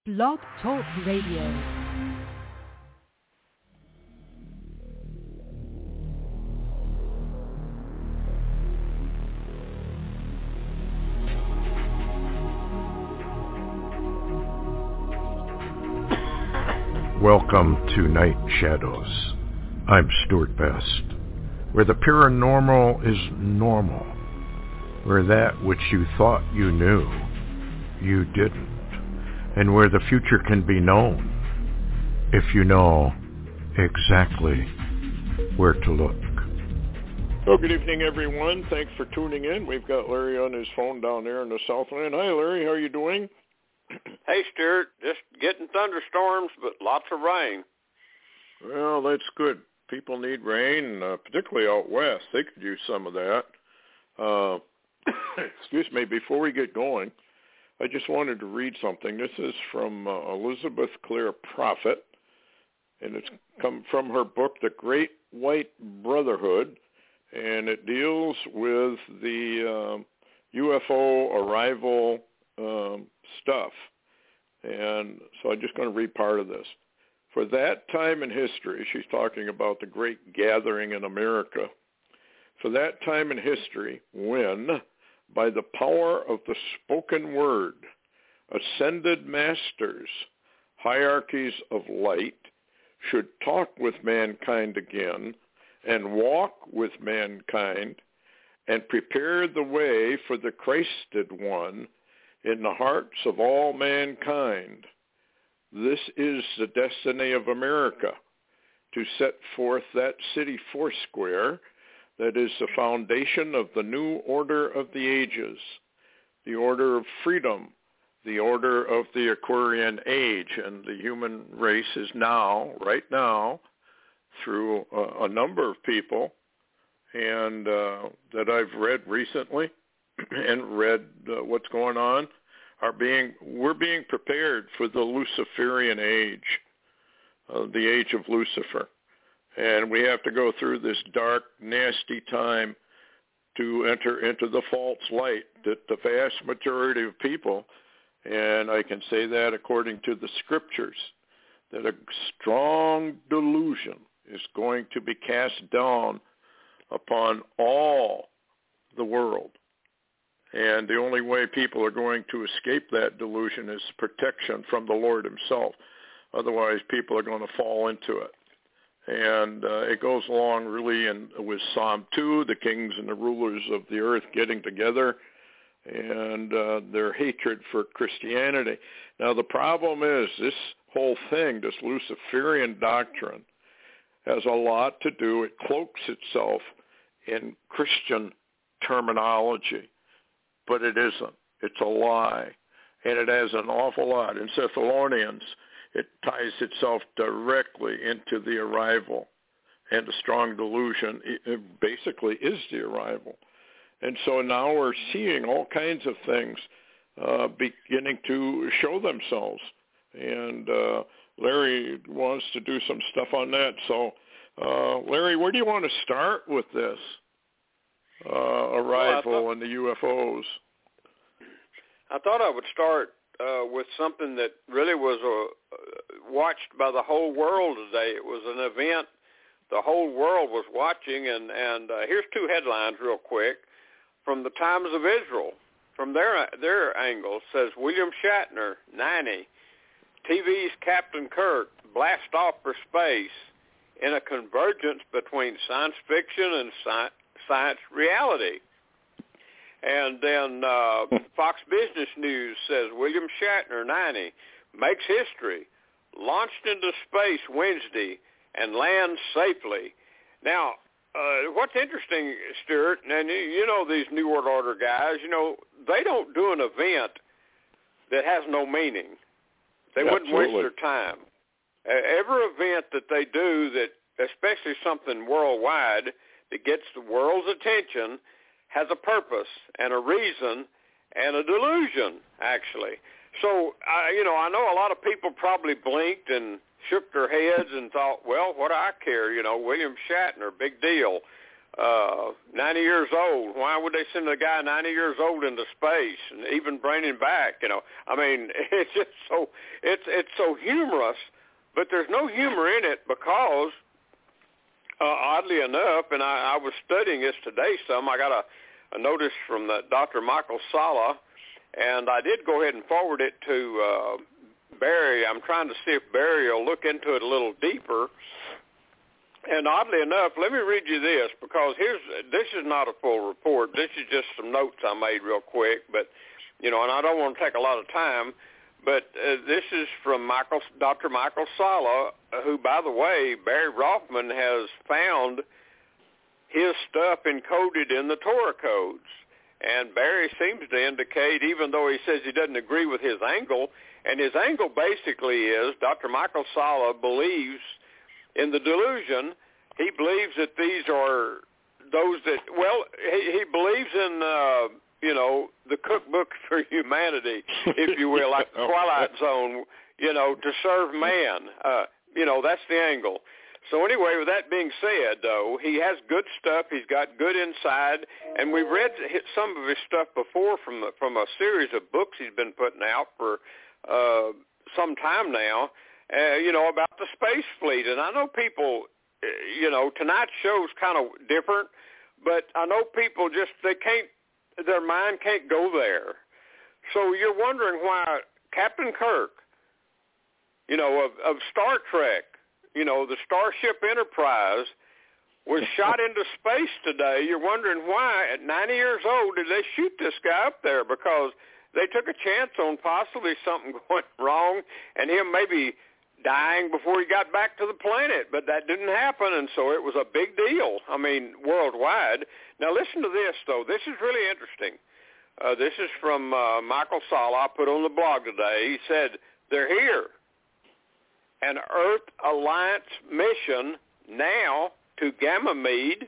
Blog Talk Radio. Welcome to Night Shadows. I'm Stuart Best, where the paranormal is normal, where that which you thought you knew, you didn't, and where the future can be known if you know exactly where to look. Well, good evening, everyone. Thanks for tuning in. We've got Larry on his phone down there in the Southland. Hi, Larry. How are you doing? Hey, Stuart, just getting thunderstorms, but lots of rain. Well, that's good. People need rain, particularly out west. They could use some of that. Excuse me, before we get going, I just wanted to read something. This is from Elizabeth Clare Prophet, and it's come from her book, The Great White Brotherhood, and it deals with the UFO arrival stuff. And so I'm just going to read part of this. For that time in history, she's talking about the great gathering in America. For that time in history, when, by the power of the spoken word, ascended masters, hierarchies of light, should talk with mankind again and walk with mankind and prepare the way for the Christed one in the hearts of all mankind. This is the destiny of America, to set forth that city foursquare that is the foundation of the new order of the ages, the order of freedom, the order of the Aquarian age. And the human race is now, right now, through a number of people and that I've read recently and read what's going on, we're being prepared for the Luciferian age, the age of Lucifer. And we have to go through this dark, nasty time to enter into the false light that the vast majority of people, and I can say that according to the scriptures, that a strong delusion is going to be cast down upon all the world. And the only way people are going to escape that delusion is protection from the Lord himself. Otherwise, people are going to fall into it. And it goes along really with Psalm 2, the kings and the rulers of the earth getting together and their hatred for Christianity. Now, the problem is this whole thing, this Luciferian doctrine, has a lot to do, it cloaks itself in Christian terminology. But it isn't. It's a lie. And it has an awful lot. In Thessalonians, it ties itself directly into the arrival. And the strong delusion it basically is the arrival. And so now we're seeing all kinds of things beginning to show themselves. And Larry wants to do some stuff on that. So, Larry, where do you want to start with this? Arrival and the UFOs. I thought I would start with something that really was watched by the whole world today. It was an event the whole world was watching, and here's two headlines real quick. From the Times of Israel, from their angle, says William Shatner, 90, TV's Captain Kirk blast off for space in a convergence between science fiction and science reality. And then Fox Business News says William Shatner, 90, makes history, launched into space Wednesday and lands safely. Now, what's interesting, Stuart, and you know these New World Order guys, they don't do an event that has no meaning. They wouldn't waste their time. Every event that they do, that especially something worldwide that gets the world's attention, has a purpose and a reason and a delusion, actually. So, I know a lot of people probably blinked and shook their heads and thought, well, what do I care? William Shatner, big deal. 90 years old. Why would they send a guy 90 years old into space and even bring him back? You know, I mean, it's just so it's so humorous, but there's no humor in it because, oddly enough, and I was studying this today some. I got a notice from Dr. Michael Salla, and I did go ahead and forward it to Barry. I'm trying to see if Barry will look into it a little deeper. And oddly enough, let me read you this, because this is not a full report. This is just some notes I made real quick, but, you know, and I don't want to take a lot of time, but this is from Dr. Michael Salla, who, by the way, Barry Rothman has found his stuff encoded in the Torah codes. And Barry seems to indicate, even though he says he doesn't agree with his angle, and his angle basically is Dr. Michael Salla believes in the delusion. He believes that these are those that, well, he believes in, you know, the cookbook for humanity, if you will, like the Twilight Zone, you know, to serve man. You know, that's the angle. So anyway, with that being said, though, he has good stuff. He's got good inside, and we've read some of his stuff before from a series of books he's been putting out for some time now. You know, about the space fleet. And I know people, you know, tonight's show's kind of different, but I know people just, their mind can't go there. So you're wondering why Captain Kirk, you know, of Star Trek, you know, the Starship Enterprise was shot into space today. You're wondering why, at 90 years old, did they shoot this guy up there? Because they took a chance on possibly something going wrong and him maybe dying before he got back to the planet, but that didn't happen, and so it was a big deal, I mean, worldwide. Now, listen to this, though. This is really interesting. This is from Michael Salla, I put on the blog today. He said, they're here. An Earth Alliance mission now to Ganymede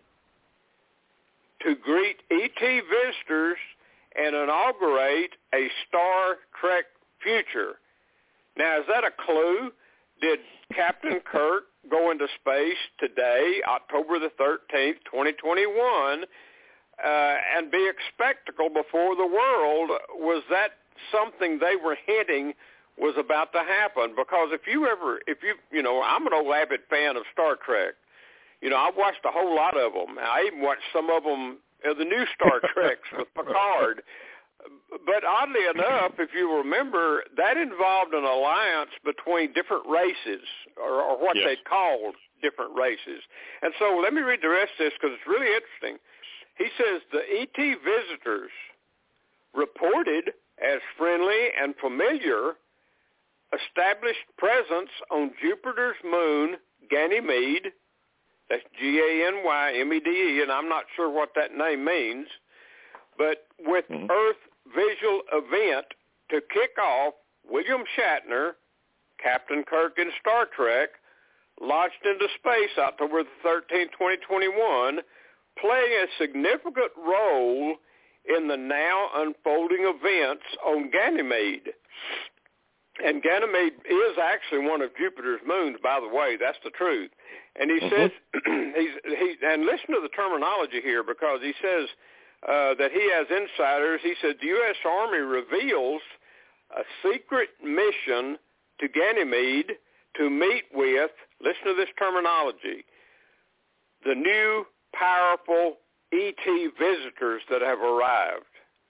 to greet ET visitors and inaugurate a Star Trek future. Now, is that a clue? Did Captain Kirk go into space today, October the 13th, 2021, and be a spectacle before the world? Was that something they were hinting was about to happen? Because if you know, I'm an old avid fan of Star Trek. You know, I've watched a whole lot of them. I even watched some of them, the new Star Treks with Picard. But oddly enough, if you remember, that involved an alliance between different races, or what they called different races. And so let me read the rest of this because it's really interesting. He says the ET visitors reported as friendly and familiar established presence on Jupiter's moon, Ganymede. That's Ganymede, and I'm not sure what that name means. But with Earth visual event to kick off, William Shatner, Captain Kirk in Star Trek, launched into space October the 13th, 2021, playing a significant role in the now unfolding events on Ganymede. And Ganymede is actually one of Jupiter's moons, by the way. That's the truth. And he says, and listen to the terminology here, because he says that he has insiders. He said the U.S. Army reveals a secret mission to Ganymede to meet with, listen to this terminology, the new powerful ET visitors that have arrived.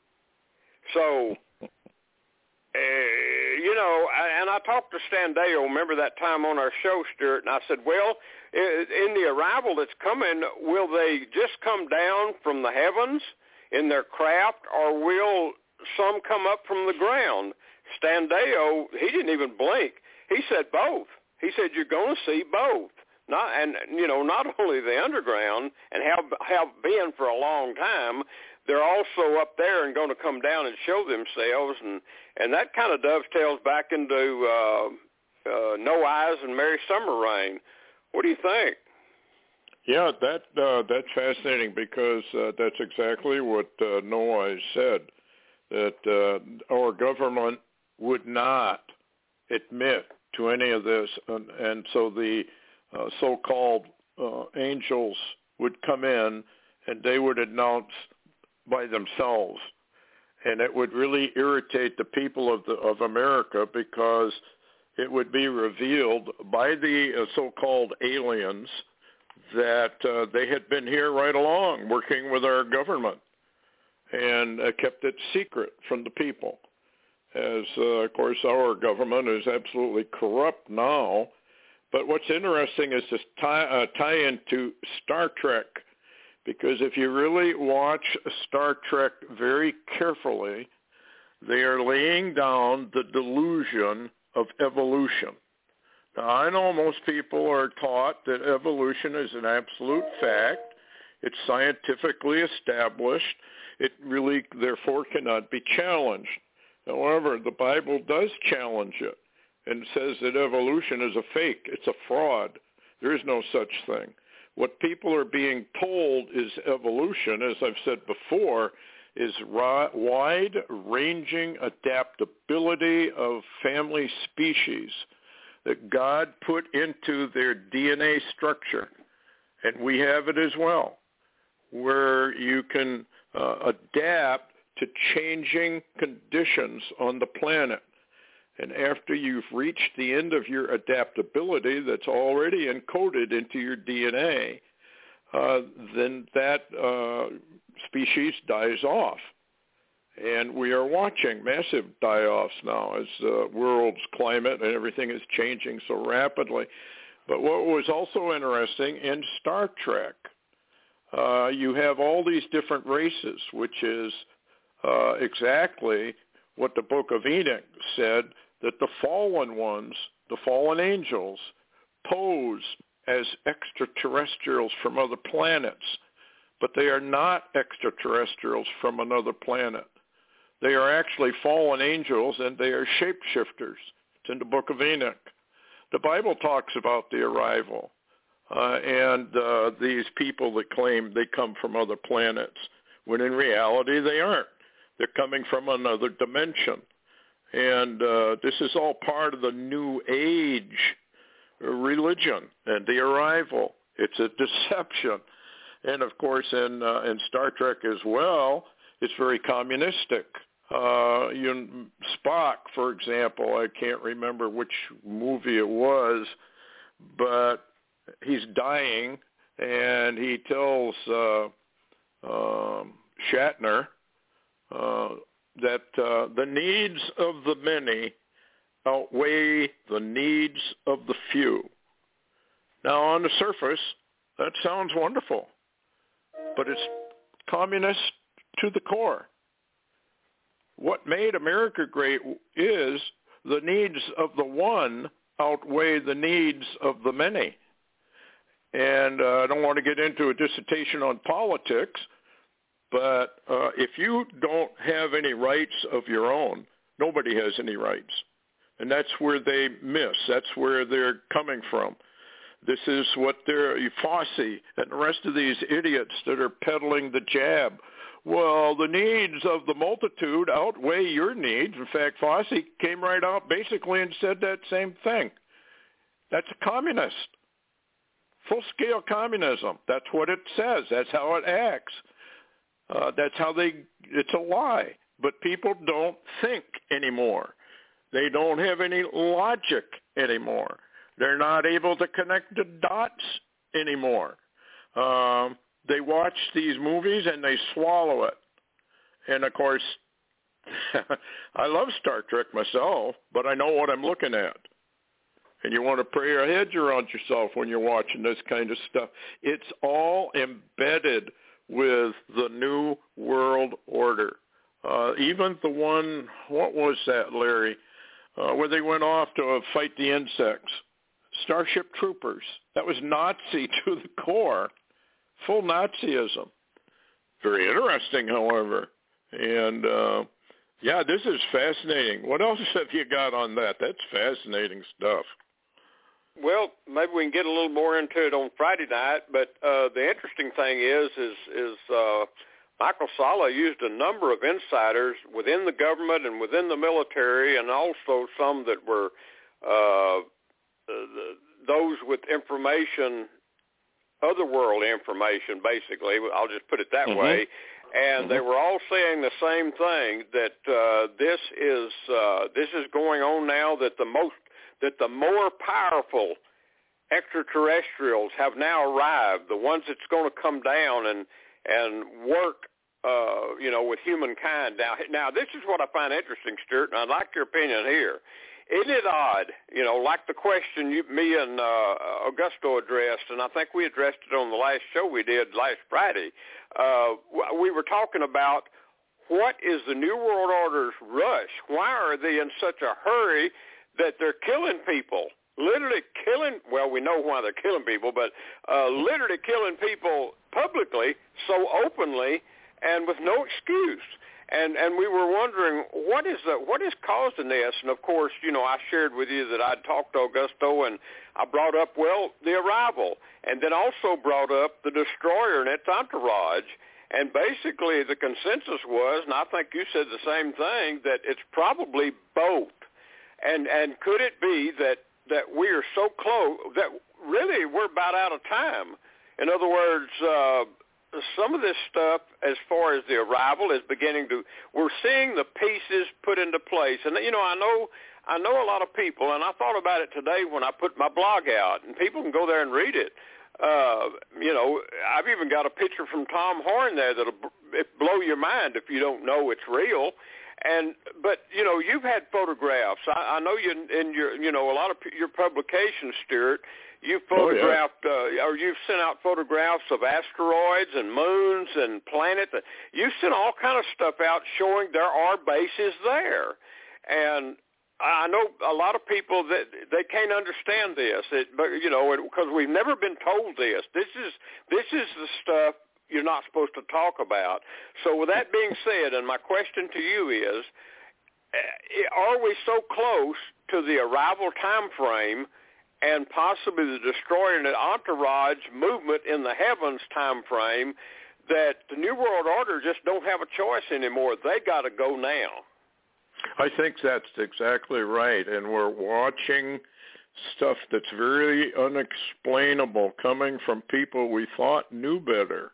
So, you know, and I talked to Stan Dale, remember that time on our show, Stuart, and I said, well, in the arrival that's coming, will they just come down from the heavens in their craft, or will some come up from the ground? Stan Dale, he didn't even blink. He said both. He said, you're going to see both. Not only the underground and have been for a long time, they're also up there and going to come down and show themselves, and that kind of dovetails back into No Eyes and Merry Summer Rain. What do you think? Yeah, that's fascinating, because that's exactly what No Eyes said, that our government would not admit to any of this, and so the so-called angels would come in and they would announce by themselves. And it would really irritate the people of America, because it would be revealed by the so-called aliens that they had been here right along working with our government, and kept it secret from the people. As, of course, our government is absolutely corrupt now. But what's interesting is this tie into Star Trek, because if you really watch Star Trek very carefully, they are laying down the delusion of evolution. Now, I know most people are taught that evolution is an absolute fact. It's scientifically established. It really, therefore, cannot be challenged. However, the Bible does challenge it and says that evolution is a fake. It's a fraud. There is no such thing. What people are being told is evolution, as I've said before, is wide-ranging adaptability of family species that God put into their DNA structure. And we have it as well, where you can adapt to changing conditions on the planet. And after you've reached the end of your adaptability that's already encoded into your DNA, then that species dies off. And we are watching massive die-offs now as the world's climate and everything is changing so rapidly. But what was also interesting in Star Trek, you have all these different races, which is exactly what the Book of Enoch said, that the fallen ones, the fallen angels, pose as extraterrestrials from other planets, but they are not extraterrestrials from another planet. They are actually fallen angels, and they are shapeshifters. It's in the Book of Enoch. The Bible talks about the arrival and these people that claim they come from other planets, when in reality they aren't. They're coming from another dimension. And this is all part of the New Age religion and the arrival. It's a deception. And, of course, in Star Trek as well, it's very communistic. Spock, for example, I can't remember which movie it was, but he's dying, and he tells Shatner that the needs of the many outweigh the needs of the few. Now, on the surface, that sounds wonderful, but it's communist to the core. What made America great is the needs of the one outweigh the needs of the many. And I don't want to get into a dissertation on politics, but if you don't have any rights of your own, nobody has any rights. And that's where they miss. That's where they're coming from. This is what Fauci and the rest of these idiots that are peddling the jab. Well, the needs of the multitude outweigh your needs. In fact, Fauci came right out basically and said that same thing. That's a communist. Full-scale communism. That's what it says. That's how it acts. That's how it's a lie. But people don't think anymore. They don't have any logic anymore. They're not able to connect the dots anymore. They watch these movies and they swallow it. And, of course, I love Star Trek myself, but I know what I'm looking at. And you want to pray your heads around yourself when you're watching this kind of stuff. It's all embedded with the New World Order. Even the one, what was that, Larry, where they went off to fight the insects? Starship Troopers. That was Nazi to the core. Full Nazism. Very interesting, however. And, yeah, this is fascinating. What else have you got on that? That's fascinating stuff. Well, maybe we can get a little more into it on Friday night, but the interesting thing is Michael Salla used a number of insiders within the government and within the military, and also some that were those with information otherworld information, basically. I'll just put it that way. And they were all saying the same thing, that this is going on now, that the more powerful extraterrestrials have now arrived, the ones that's going to come down and work with humankind. Now, this is what I find interesting, Stuart, and I'd like your opinion here. Isn't it odd, like the question me and Augusto addressed, and I think we addressed it on the last show we did last Friday. We were talking about what is the New World Order's rush? Why are they in such a hurry that they're killing people? Literally killing, well, we know why they're killing people, but literally killing people publicly, so openly, and with no excuse. And we were wondering, what is causing this? And, of course, I shared with you that I'd talked to Augusto, and I brought up, the arrival, and then also brought up the destroyer and its entourage. And basically the consensus was, and I think you said the same thing, that it's probably both. And could it be that we are so close that really we're about out of time? In other words, some of this stuff, as far as the arrival, is we're seeing the pieces put into place. And, I know a lot of people, and I thought about it today when I put my blog out, and people can go there and read it. I've even got a picture from Tom Horn there that'll blow your mind if you don't know it's real. But you've had photographs. I know you in your, a lot of your publications, Stuart. You've photographed, or you've sent out photographs of asteroids and moons and planets. You've sent all kind of stuff out showing there are bases there. And I know a lot of people that they can't understand this, because we've never been told this. This is the stuff you're not supposed to talk about. So with that being said, and my question to you is, are we so close to the arrival time frame and possibly the destroyer and the entourage movement in the heavens time frame that the New World Order just don't have a choice anymore? They got to go now. I think that's exactly right, and we're watching stuff that's very unexplainable coming from people we thought knew better.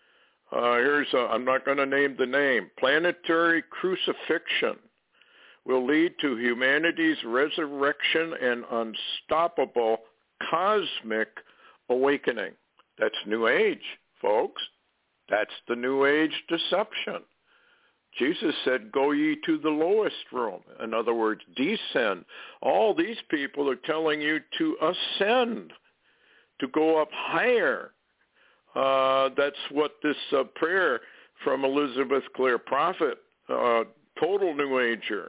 I'm not going to name the name. Planetary crucifixion will lead to humanity's resurrection and unstoppable cosmic awakening. That's New Age, folks. That's the New Age deception. Jesus said, go ye to the lowest room. In other words, descend. All these people are telling you to ascend, to go up higher. That's what this prayer from Elizabeth Clare Prophet, total New Ager,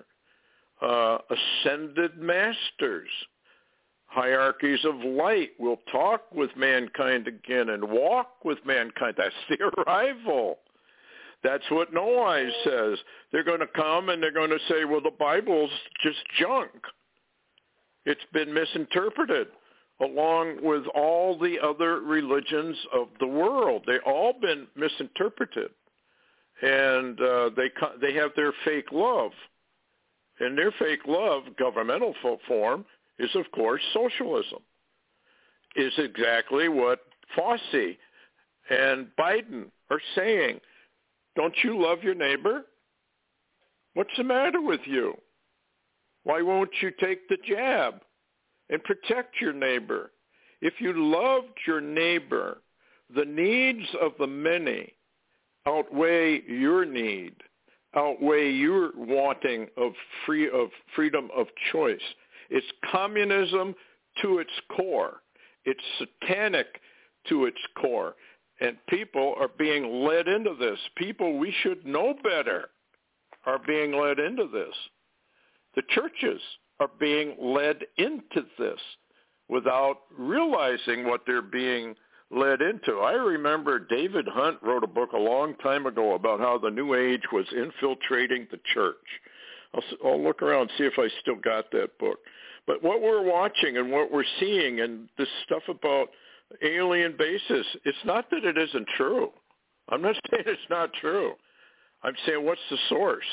ascended masters, hierarchies of light will talk with mankind again and walk with mankind. That's the arrival. That's what No Eyes says. They're going to come and they're going to say, well, the Bible's just junk. It's been misinterpreted along with all the other religions of the world. They've all been misinterpreted. And they have their fake love. And their fake love, governmental form, is, of course, socialism. Is exactly what Fauci and Biden are saying. Don't you love your neighbor? What's the matter with you? Why won't you take the jab and protect your neighbor? If you loved your neighbor, the needs of the many outweigh your need, outweigh your wanting of freedom of choice. It's communism to its core. It's satanic to its core. And people are being led into this. People we should know better are being led into this. The churches are being led into this without realizing what they're being led into. I remember David Hunt wrote a book a long time ago about how the New Age was infiltrating the church. I'll look around and see if I still got that book. But what we're watching and what we're seeing and this stuff about alien bases, it's not that it isn't true. I'm not saying it's not true. I'm saying, what's the source?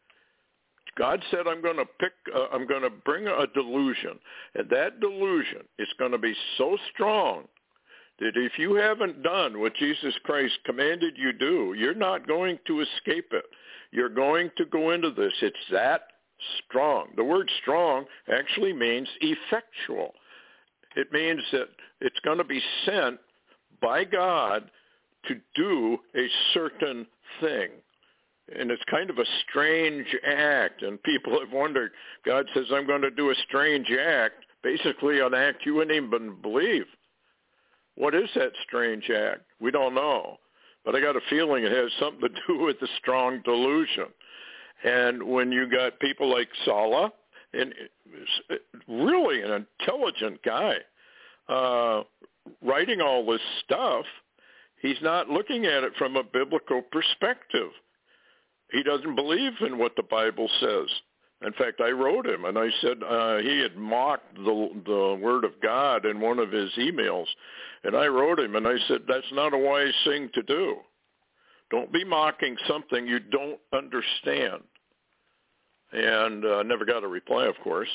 God said, I'm going to bring a delusion, and that delusion is going to be so strong that if you haven't done what Jesus Christ commanded you do, you're not going to escape it. You're going to go into this. It's that strong. The word strong actually means effectual. It means that it's going to be sent by God to do a certain thing. And it's kind of a strange act, and people have wondered, God says, I'm going to do a strange act, basically an act you wouldn't even believe. What is that strange act? We don't know. But I got a feeling it has something to do with the strong delusion. And when you got people like Sala, and really an intelligent guy, writing all this stuff, he's not looking at it from a biblical perspective. He doesn't believe in what the Bible says. In fact, I wrote him, and I said he had mocked the Word of God in one of his emails. And I wrote him, and I said, that's not a wise thing to do. Don't be mocking something you don't understand. And I never got a reply, of course.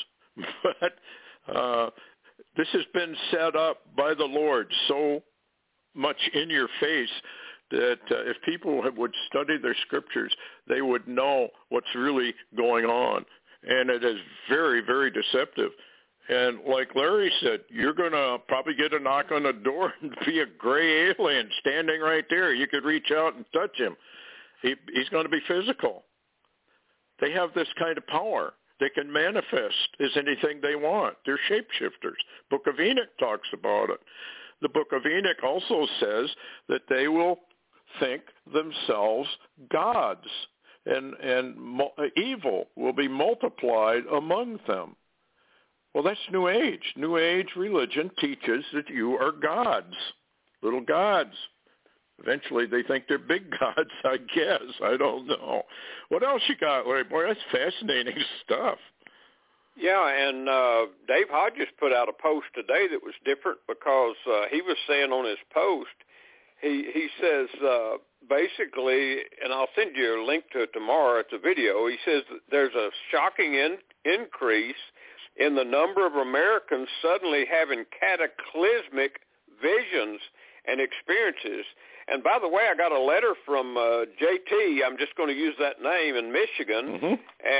But this has been set up by the Lord so much in your face that if people would study their scriptures, they would know what's really going on. And it is very, very deceptive. And like Larry said, you're going to probably get a knock on the door and be a gray alien standing right there. You could reach out and touch him. He's going to be physical. They have this kind of power. They can manifest as anything they want. They're shapeshifters. Book of Enoch talks about it. The Book of Enoch also says that they will think themselves gods, and evil will be multiplied among them. Well, that's New Age. New Age religion teaches that you are gods, little gods. Eventually they think they're big gods, I guess. I don't know. What else you got, Larry? Boy, that's fascinating stuff. Yeah, and Dave Hodges put out a post today that was different because he was saying on his post, he says basically, and I'll send you a link to it tomorrow, it's a video, he says that there's a shocking increase in the number of Americans suddenly having cataclysmic visions and experiences. And by the way, I got a letter from JT, I'm just going to use that name, in Michigan,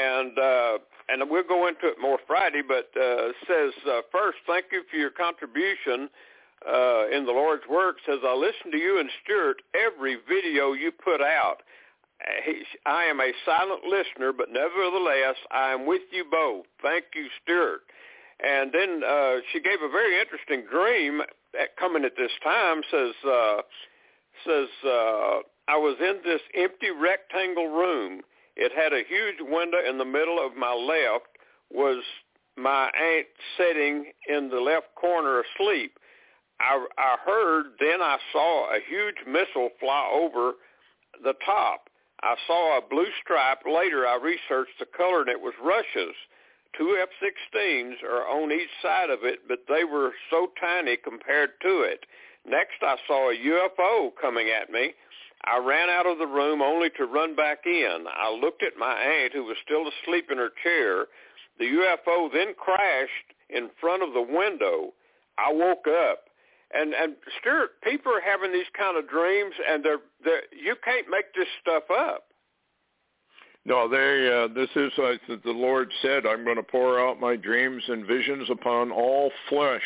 and we'll go into it more Friday, but says, first, thank you for your contribution in the Lord's work. Says, I listen to you and Stuart every video you put out. I am a silent listener, but nevertheless, I am with you both. Thank you, Stuart. And then she gave a very interesting dream coming at this time. Says I was in this empty rectangle room. It had a huge window in the middle of my left. Was my aunt sitting in the left corner asleep. I heard, then I saw a huge missile fly over the top. I saw a blue stripe. Later, I researched the color, and it was Russia's. 2 F-16s are on each side of it, but they were so tiny compared to it. Next, I saw a UFO coming at me. I ran out of the room only to run back in. I looked at my aunt, who was still asleep in her chair. The UFO then crashed in front of the window. I woke up. And Stuart, people are having these kind of dreams, and they're you can't make this stuff up. No, this is, the Lord said, I'm going to pour out my dreams and visions upon all flesh.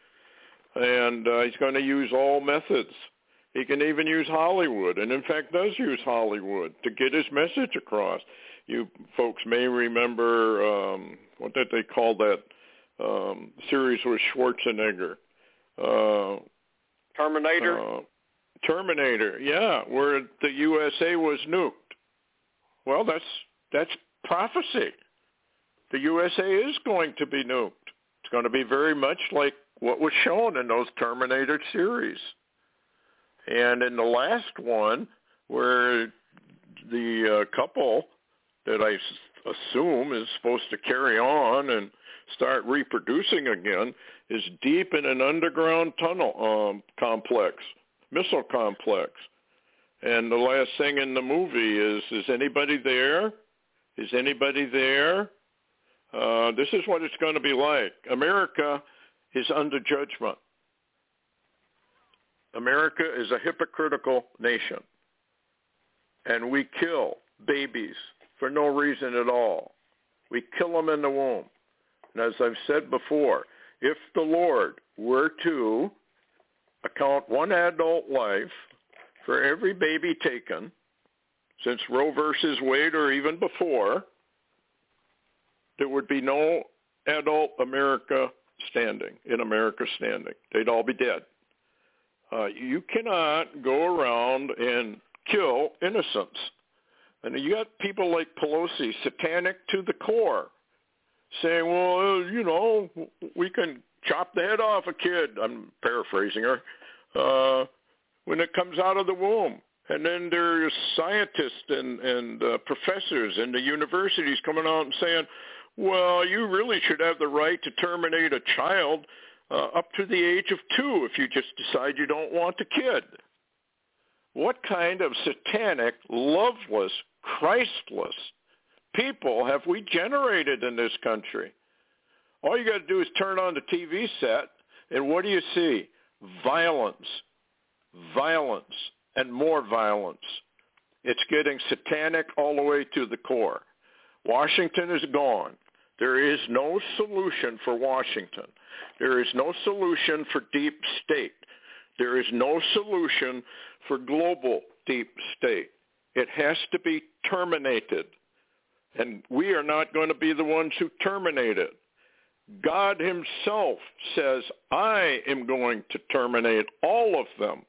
And he's going to use all methods. He can even use Hollywood, and in fact does use Hollywood to get his message across. You folks may remember, what did they call that series with Schwarzenegger? Terminator? Terminator, yeah, where the USA was nuked. Well, that's prophecy. The USA is going to be nuked. It's going to be very much like what was shown in those Terminator series. And in the last one, where the couple that I assume is supposed to carry on and start reproducing again is deep in an underground tunnel complex, missile complex. And the last thing in the movie is anybody there? Is anybody there? This is what it's going to be like. America is under judgment. America is a hypocritical nation, and we kill babies for no reason at all. We kill them in the womb. And as I've said before, if the Lord were to account one adult life for every baby taken, since Roe versus Wade or even before, there would be no adult America standing. They'd all be dead. You cannot go around and kill innocents. And you got people like Pelosi, satanic to the core, saying, well, we can chop the head off a kid, I'm paraphrasing her, when it comes out of the womb. And then there's scientists and professors in the universities coming out and saying, well, you really should have the right to terminate a child up to the age of 2 if you just decide you don't want the kid. What kind of satanic, loveless, Christless people have we generated in this country? All you got to do is turn on the TV set, and what do you see? Violence, and more violence. It's getting satanic all the way to the core. Washington is gone. There is no solution for Washington. There is no solution for deep state. There is no solution for global deep state. It has to be terminated. And we are not going to be the ones who terminate it. God himself says, I am going to terminate all of them.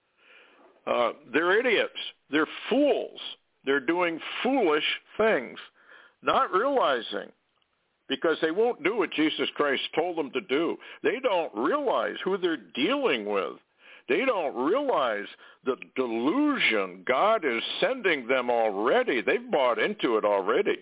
They're idiots. They're fools. They're doing foolish things, not realizing, because they won't do what Jesus Christ told them to do. They don't realize who they're dealing with. They don't realize the delusion God is sending them already. They've bought into it already.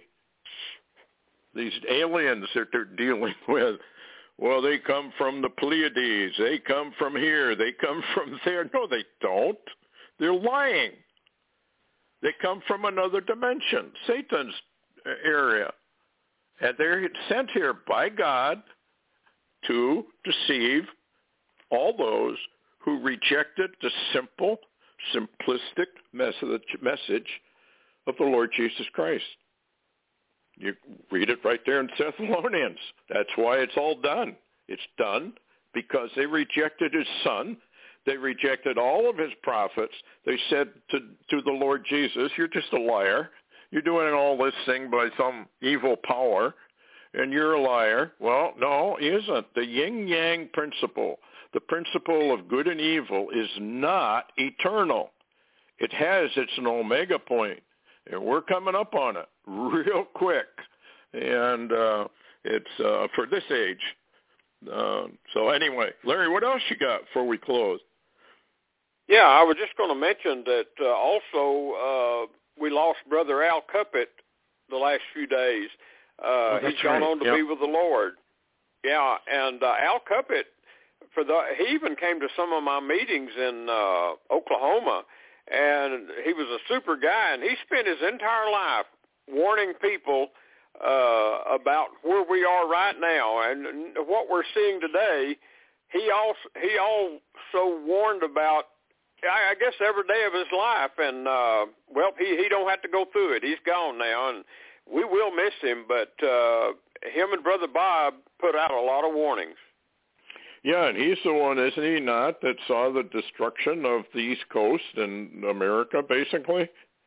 These aliens that they're dealing with, well, they come from the Pleiades. They come from here. They come from there. No, they don't. They're lying. They come from another dimension, Satan's area. And they're sent here by God to deceive all those who rejected the simple, simplistic message of the Lord Jesus Christ. You read it right there in Thessalonians. That's why it's all done. It's done because they rejected his son. They rejected all of his prophets. They said to the Lord Jesus, you're just a liar. You're doing all this thing by some evil power, and you're a liar. Well, no, he isn't. The yin-yang principle, the principle of good and evil, is not eternal. It has its omega point, and we're coming up on it real quick. And it's for this age. So anyway, Larry, what else you got before we close? Yeah, I was just going to mention that also we lost Brother Al Cuppett the last few days. He's gone on to be with the Lord. Yeah, and Al Cuppett, he even came to some of my meetings in Oklahoma, and he was a super guy, and he spent his entire life warning people about where we are right now and what we're seeing today. He also warned about, I guess, every day of his life, and he don't have to go through it. He's gone now, and we will miss him, but him and Brother Bob put out a lot of warnings. Yeah, and he's the one, isn't he not, that saw the destruction of the East Coast and America, basically?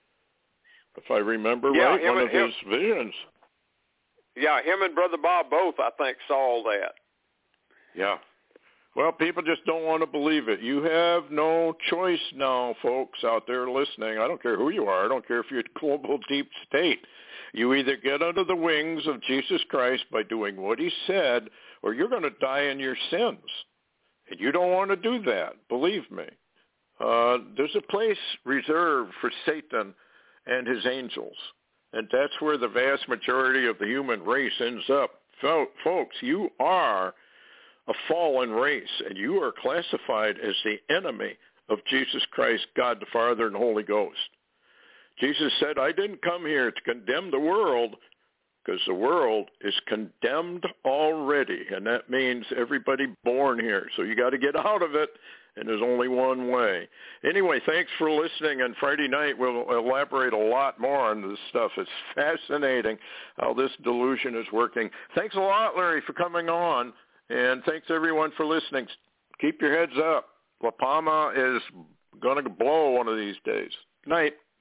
If I remember right, one of his visions. Yeah, him and Brother Bob both, I think, saw all that. Yeah. Well, people just don't want to believe it. You have no choice now, folks out there listening. I don't care who you are. I don't care if you're global deep state. You either get under the wings of Jesus Christ by doing what he said, or you're going to die in your sins. And you don't want to do that, believe me. There's a place reserved for Satan and his angels, and that's where the vast majority of the human race ends up. Folks, you are a fallen race, and you are classified as the enemy of Jesus Christ, God the Father, and Holy Ghost. Jesus said, I didn't come here to condemn the world, because the world is condemned already, and that means everybody born here. So you got to get out of it, and there's only one way. Anyway, thanks for listening, and Friday night we'll elaborate a lot more on this stuff. It's fascinating how this delusion is working. Thanks a lot, Larry, for coming on, and thanks everyone for listening. Keep your heads up. La Palma is going to blow one of these days. Good night.